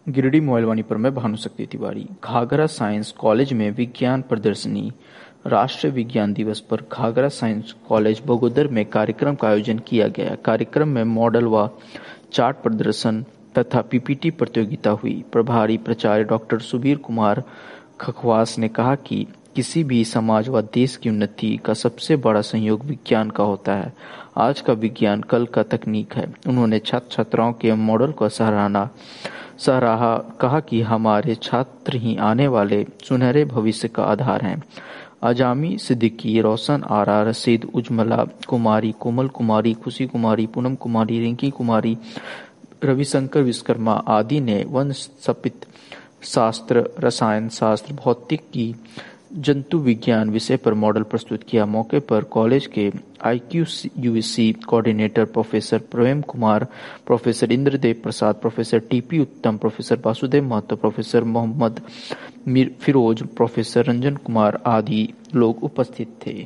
Giridih mobile पर मैं Bhanushakti Tiwari. Ghaghra science college में विज्ञान प्रदर्शनी। राष्ट्रीय विज्ञान दिवस पर घाघरा साइंस कॉलेज बगोदर में कार्यक्रम का आयोजन किया गया। कार्यक्रम में मॉडल व चार्ट प्रदर्शन तथा पीपीटी प्रतियोगिता हुई। प्रभारी प्राचार्य डॉक्टर सुबीर कुमार खखवास ने कहा कि किसी भी समाज व देश की उन्नति का सबसे बड़ा सहयोग विज्ञान का होता है। आज का विज्ञान कल का तकनीक है। उन्होंने छात्र छात्राओं के मॉडल को सराहा, कहा कि हमारे छात्र ही आने वाले सुनहरे भविष्य का आधार हैं। आजामी सिद्दीकी, रोशन आरा, रशीद, उज्मला कुमारी, कोमल कुमारी, खुशी कुमारी, पूनम कुमारी, रिंकी कुमारी, रविशंकर विश्वकर्मा आदि ने वन स्पीत शास्त्र, रसायन शास्त्र, भौतिकी, जंतु विज्ञान विषय पर मॉडल प्रस्तुत किया। मौके पर कॉलेज के IQUC coordinator professor Prem Kumar, professor Indradev Prasad, professor TP Uttam, professor Vasudev Mahato, professor Mohammad Firoz, professor Ranjan Kumar आदि लोग उपस्थित थे।